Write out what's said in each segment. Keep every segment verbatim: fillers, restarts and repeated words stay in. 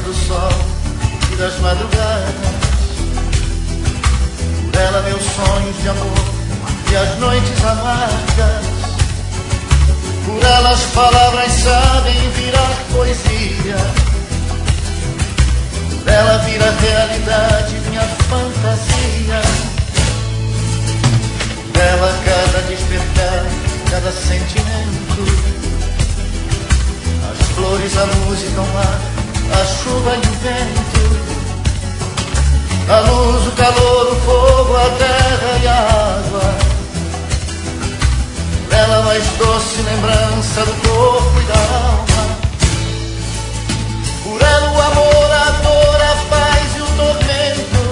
do sol e das madrugadas. Por ela meus sonhos de amor e as noites amargas. Por ela as palavras sabem virar poesia. Por ela vira realidade minha fantasia. Por ela cada despertar, cada sentimento. As flores, a música, o mar, a chuva e o vento. A luz, o calor, o fogo, a terra e a água. Por ela mais doce lembrança do corpo e da alma. Por ela o amor, a dor, a paz e o tormento.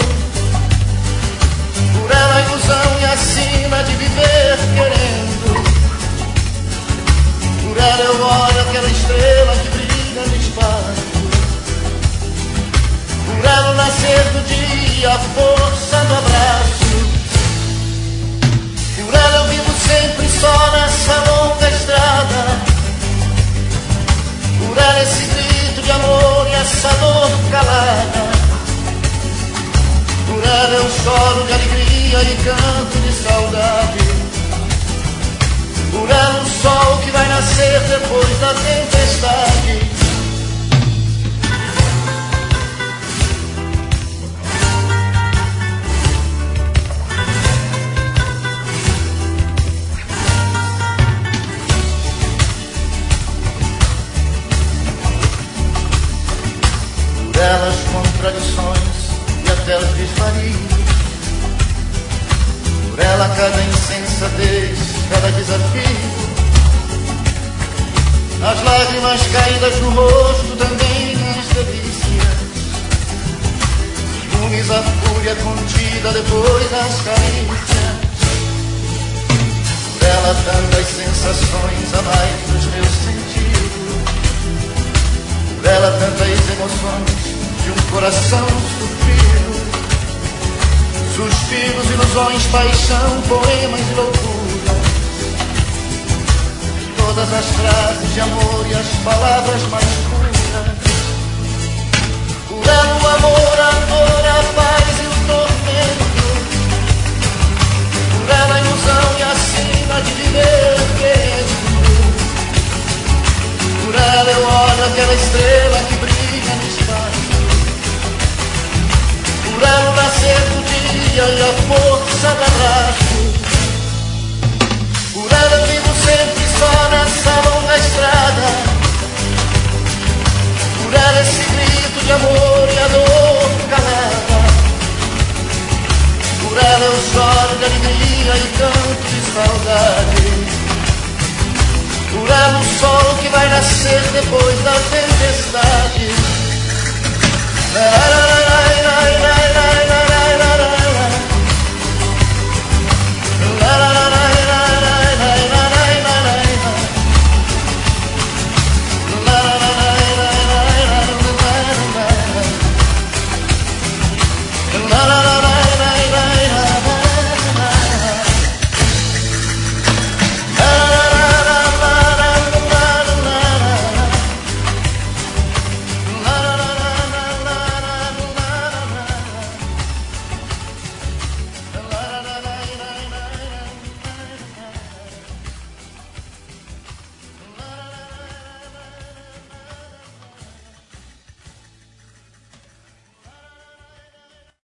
Por ela a ilusão e a sina de viver querendo. Por ela eu olho aquela estrela que brilha no espaço. Por ela o nascer do dia, a força do abraço. Por ela eu vivo sempre só nessa longa estrada. Por ela esse grito de amor e essa dor calada. Por ela eu choro de alegria e canto de saudade. Por ela o sol que vai nascer depois da tempestade. Por ela as contradições e até os desvarios. Por ela cada insensatez, cada desafio. As lágrimas caídas no rosto, também as delícias. Ciúmes, a fúria contida, depois as carícias. Por ela tantas sensações a mais dos meus sentidos. Por ela tantas emoções de um coração sofrido. Suspiros, ilusões, paixão, poemas e loucura. Todas as frases de amor e as palavras mais puras. Por ela o amor, a dor, a paz e o tormento. Por ela a ilusão e a sina de viver querendo. Por ela eu olho aquela estrela que brilha no espaço. Por ela o nascer do dia e a força do abraço. Por ela eu vivo sempre só nessa longa estrada. Por ela esse grito de amor e a dor calada. Por ela eu choro de alegria e canto de saudade. Por ela o sol que vai nascer depois